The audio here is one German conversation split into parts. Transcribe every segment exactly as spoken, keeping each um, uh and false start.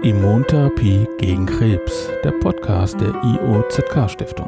Immuntherapie gegen Krebs, der Podcast der I O Z K-Stiftung.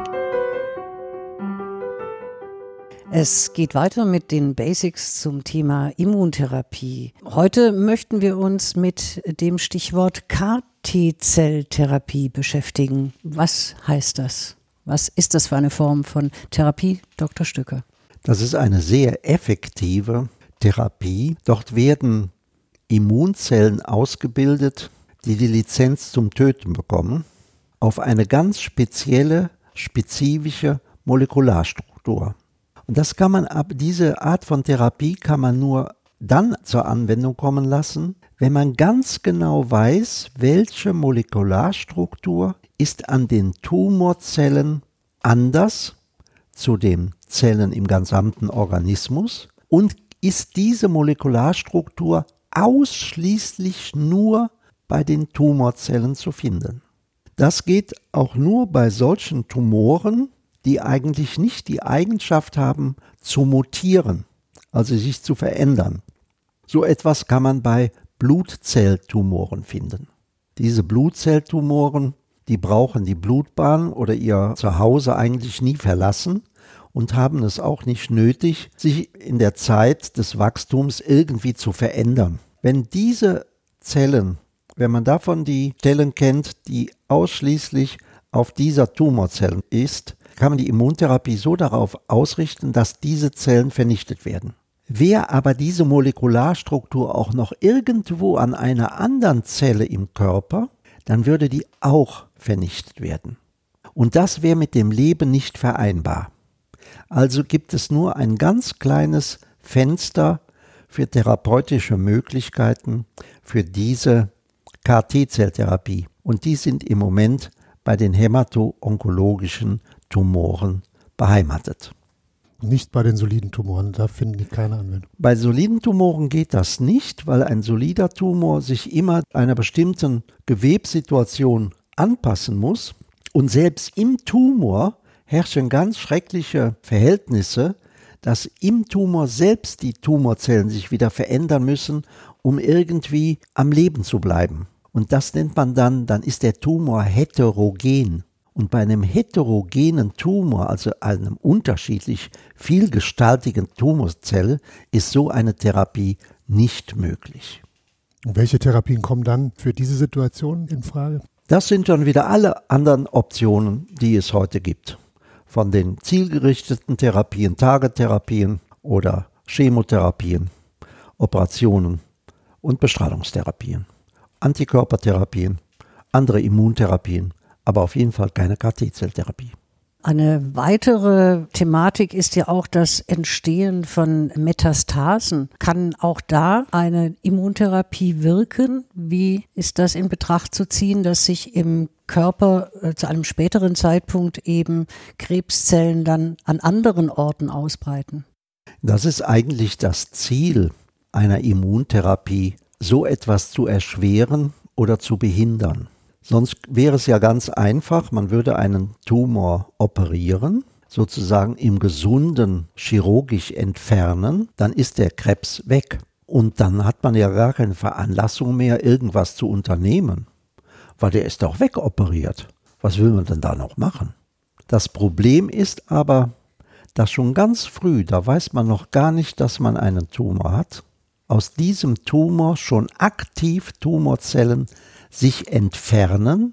Es geht weiter mit den Basics zum Thema Immuntherapie. Heute möchten wir uns mit dem Stichwort C A R T-Zelltherapie beschäftigen. Was heißt das? Was ist das für eine Form von Therapie, Doktor Stücker? Das ist eine sehr effektive Therapie. Dort werden Immunzellen ausgebildet, die die Lizenz zum Töten bekommen, auf eine ganz spezielle, spezifische Molekularstruktur. Und das kann man ab, diese Art von Therapie kann man nur dann zur Anwendung kommen lassen, wenn man ganz genau weiß, welche Molekularstruktur ist an den Tumorzellen anders zu den Zellen im gesamten Organismus und ist diese Molekularstruktur ausschließlich nur bei den Tumorzellen zu finden. Das geht auch nur bei solchen Tumoren, die eigentlich nicht die Eigenschaft haben, zu mutieren, also sich zu verändern. So etwas kann man bei Blutzelltumoren finden. Diese Blutzelltumoren, die brauchen die Blutbahn oder ihr Zuhause eigentlich nie verlassen und haben es auch nicht nötig, sich in der Zeit des Wachstums irgendwie zu verändern. Wenn diese Zellen, wenn man davon die Stellen kennt, die ausschließlich auf dieser Tumorzellen ist, kann man die Immuntherapie so darauf ausrichten, dass diese Zellen vernichtet werden. Wäre aber diese Molekularstruktur auch noch irgendwo an einer anderen Zelle im Körper, dann würde die auch vernichtet werden. Und das wäre mit dem Leben nicht vereinbar. Also gibt es nur ein ganz kleines Fenster für therapeutische Möglichkeiten für diese C A R T-Zelltherapie. Und die sind im Moment bei den hämato-onkologischen Tumoren beheimatet. Nicht bei den soliden Tumoren, da finden die keine Anwendung. Bei soliden Tumoren geht das nicht, weil ein solider Tumor sich immer einer bestimmten Gewebssituation anpassen muss. Und selbst im Tumor herrschen ganz schreckliche Verhältnisse, dass im Tumor selbst die Tumorzellen sich wieder verändern müssen, um irgendwie am Leben zu bleiben. Und das nennt man dann, dann ist der Tumor heterogen. Und bei einem heterogenen Tumor, also einem unterschiedlich vielgestaltigen Tumorzelle, ist so eine Therapie nicht möglich. Und welche Therapien kommen dann für diese Situation in Frage? Das sind dann wieder alle anderen Optionen, die es heute gibt. Von den zielgerichteten Therapien, Tagetherapien oder Chemotherapien, Operationen und Bestrahlungstherapien, Antikörpertherapien, andere Immuntherapien, aber auf jeden Fall keine C A R T-Zelltherapie. Eine weitere Thematik ist ja auch das Entstehen von Metastasen. Kann auch da eine Immuntherapie wirken? Wie ist das in Betracht zu ziehen, dass sich im Körper äh, zu einem späteren Zeitpunkt eben Krebszellen dann an anderen Orten ausbreiten? Das ist eigentlich das Ziel einer Immuntherapie, so etwas zu erschweren oder zu behindern. Sonst wäre es ja ganz einfach, man würde einen Tumor operieren, sozusagen im Gesunden chirurgisch entfernen, dann ist der Krebs weg. Und dann hat man ja gar keine Veranlassung mehr, irgendwas zu unternehmen, weil der ist doch wegoperiert. Was will man denn da noch machen? Das Problem ist aber, dass schon ganz früh, da weiß man noch gar nicht, dass man einen Tumor hat, aus diesem Tumor schon aktiv Tumorzellen sich entfernen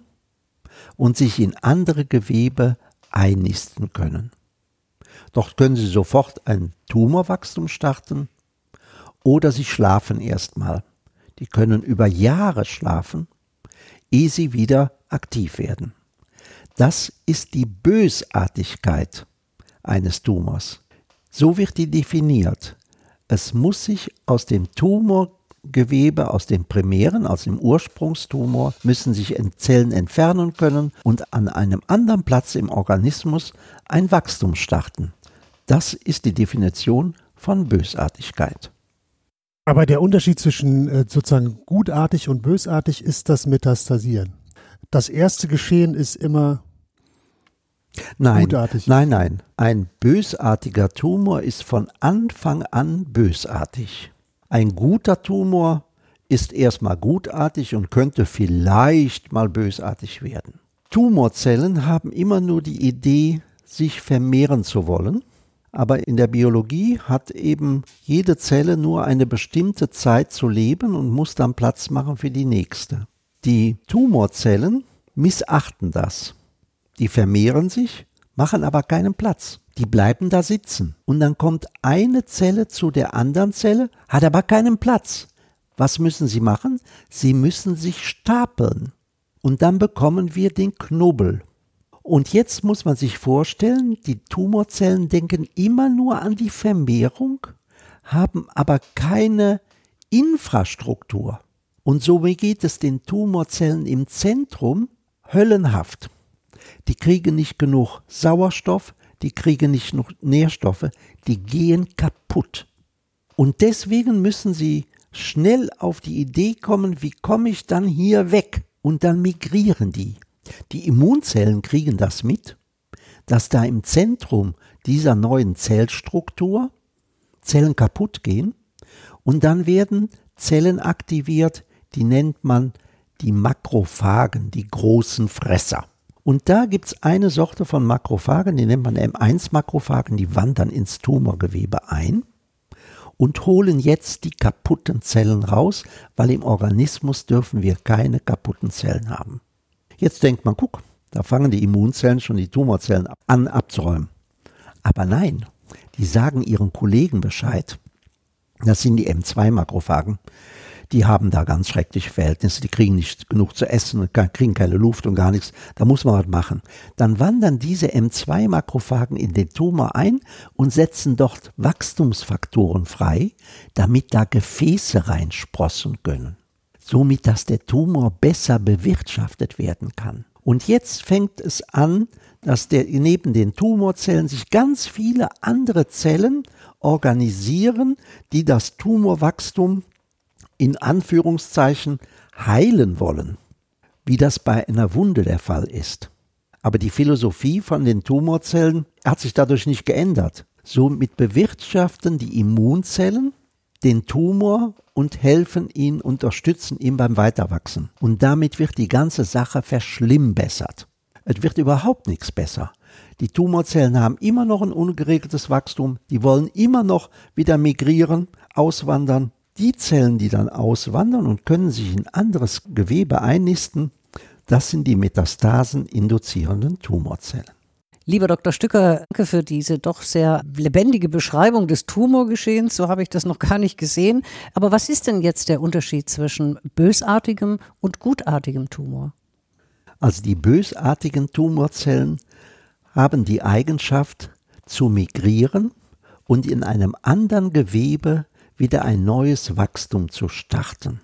und sich in andere Gewebe einnisten können. Dort können sie sofort ein Tumorwachstum starten oder sie schlafen erstmal. Die können über Jahre schlafen, ehe sie wieder aktiv werden. Das ist die Bösartigkeit eines Tumors. So wird die definiert. Es muss sich aus dem Tumorgewebe, aus dem primären, aus dem Ursprungstumor, müssen sich Zellen entfernen können und an einem anderen Platz im Organismus ein Wachstum starten. Das ist die Definition von Bösartigkeit. Aber der Unterschied zwischen äh, sozusagen gutartig und bösartig ist das Metastasieren. Das erste Geschehen ist immer Nein, gutartig. nein, nein. Ein bösartiger Tumor ist von Anfang an bösartig. Ein guter Tumor ist erstmal gutartig und könnte vielleicht mal bösartig werden. Tumorzellen haben immer nur die Idee, sich vermehren zu wollen. Aber in der Biologie hat eben jede Zelle nur eine bestimmte Zeit zu leben und muss dann Platz machen für die nächste. Die Tumorzellen missachten das. Die vermehren sich, machen aber keinen Platz. Die bleiben da sitzen. Und dann kommt eine Zelle zu der anderen Zelle, hat aber keinen Platz. Was müssen sie machen? Sie müssen sich stapeln. Und dann bekommen wir den Knubbel. Und jetzt muss man sich vorstellen, die Tumorzellen denken immer nur an die Vermehrung, haben aber keine Infrastruktur. Und so geht es den Tumorzellen im Zentrum höllenhaft. Die kriegen nicht genug Sauerstoff, die kriegen nicht genug Nährstoffe, die gehen kaputt. Und deswegen müssen sie schnell auf die Idee kommen, wie komme ich dann hier weg? Und dann migrieren die. Die Immunzellen kriegen das mit, dass da im Zentrum dieser neuen Zellstruktur Zellen kaputt gehen und dann werden Zellen aktiviert, die nennt man die Makrophagen, die großen Fresser. Und da gibt es eine Sorte von Makrophagen, die nennt man M eins Makrophagen, die wandern ins Tumorgewebe ein und holen jetzt die kaputten Zellen raus, weil im Organismus dürfen wir keine kaputten Zellen haben. Jetzt denkt man, guck, da fangen die Immunzellen schon die Tumorzellen an abzuräumen. Aber nein, die sagen ihren Kollegen Bescheid. Das sind die M zwei Makrophagen. Die haben da ganz schreckliche Verhältnisse. Die kriegen nicht genug zu essen, kriegen keine Luft und gar nichts. Da muss man was machen. Dann wandern diese M zwei Makrophagen in den Tumor ein und setzen dort Wachstumsfaktoren frei, damit da Gefäße reinsprossen können. Somit, dass der Tumor besser bewirtschaftet werden kann. Und jetzt fängt es an, dass der, neben den Tumorzellen sich ganz viele andere Zellen organisieren, die das Tumorwachstum in Anführungszeichen heilen wollen, wie das bei einer Wunde der Fall ist. Aber die Philosophie von den Tumorzellen hat sich dadurch nicht geändert. Somit bewirtschaften die Immunzellen den Tumor und helfen ihn, unterstützen ihn beim Weiterwachsen. Und damit wird die ganze Sache verschlimmbessert. Es wird überhaupt nichts besser. Die Tumorzellen haben immer noch ein ungeregeltes Wachstum, die wollen immer noch wieder migrieren, auswandern. Die Zellen, die dann auswandern und können sich in anderes Gewebe einnisten, das sind die Metastasen induzierenden Tumorzellen. Lieber Doktor Stücker, danke für diese doch sehr lebendige Beschreibung des Tumorgeschehens. So habe ich das noch gar nicht gesehen. Aber was ist denn jetzt der Unterschied zwischen bösartigem und gutartigem Tumor? Also die bösartigen Tumorzellen haben die Eigenschaft zu migrieren und in einem anderen Gewebe wieder ein neues Wachstum zu starten.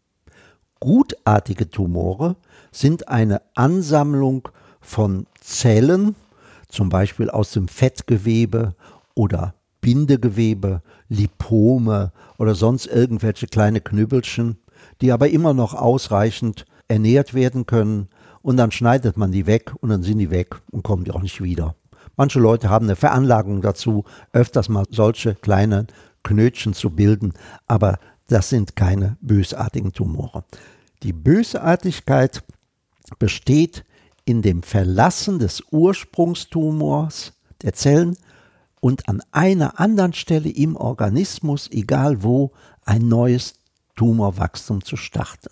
Gutartige Tumore sind eine Ansammlung von Zellen, zum Beispiel aus dem Fettgewebe oder Bindegewebe, Lipome oder sonst irgendwelche kleine Knüppelchen, die aber immer noch ausreichend ernährt werden können und dann schneidet man die weg und dann sind die weg und kommen die auch nicht wieder. Manche Leute haben eine Veranlagung dazu, öfters mal solche kleinen Knötchen zu bilden, aber das sind keine bösartigen Tumore. Die Bösartigkeit besteht in dem Verlassen des Ursprungstumors der Zellen und an einer anderen Stelle im Organismus, egal wo, ein neues Tumorwachstum zu starten.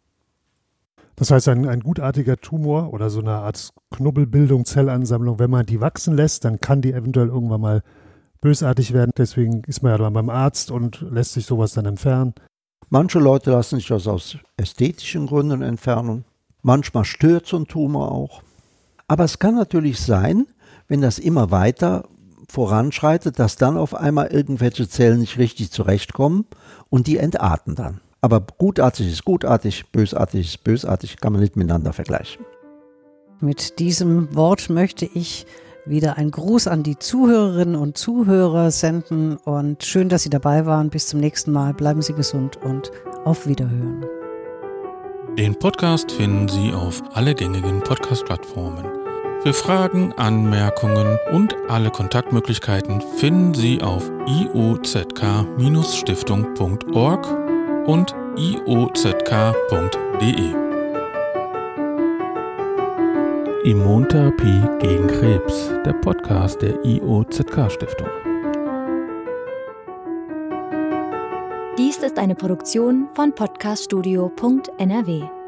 Das heißt, ein, ein gutartiger Tumor oder so eine Art Knubbelbildung, Zellansammlung, wenn man die wachsen lässt, dann kann die eventuell irgendwann mal bösartig werden. Deswegen ist man ja dann beim Arzt und lässt sich sowas dann entfernen. Manche Leute lassen sich das aus ästhetischen Gründen entfernen. Manchmal stört so ein Tumor auch. Aber es kann natürlich sein, wenn das immer weiter voranschreitet, dass dann auf einmal irgendwelche Zellen nicht richtig zurechtkommen und die entarten dann. Aber gutartig ist gutartig, bösartig ist bösartig, kann man nicht miteinander vergleichen. Mit diesem Wort möchte ich wieder einen Gruß an die Zuhörerinnen und Zuhörer senden und schön, dass Sie dabei waren. Bis zum nächsten Mal. Bleiben Sie gesund und auf Wiederhören. Den Podcast finden Sie auf alle gängigen Podcast-Plattformen. Für Fragen, Anmerkungen und alle Kontaktmöglichkeiten finden Sie auf i o z k Bindestrich stiftung punkt org und i o z k punkt d e. Immuntherapie gegen Krebs, der Podcast der I O Z K-Stiftung. Dies ist eine Produktion von podcaststudio punkt n r w.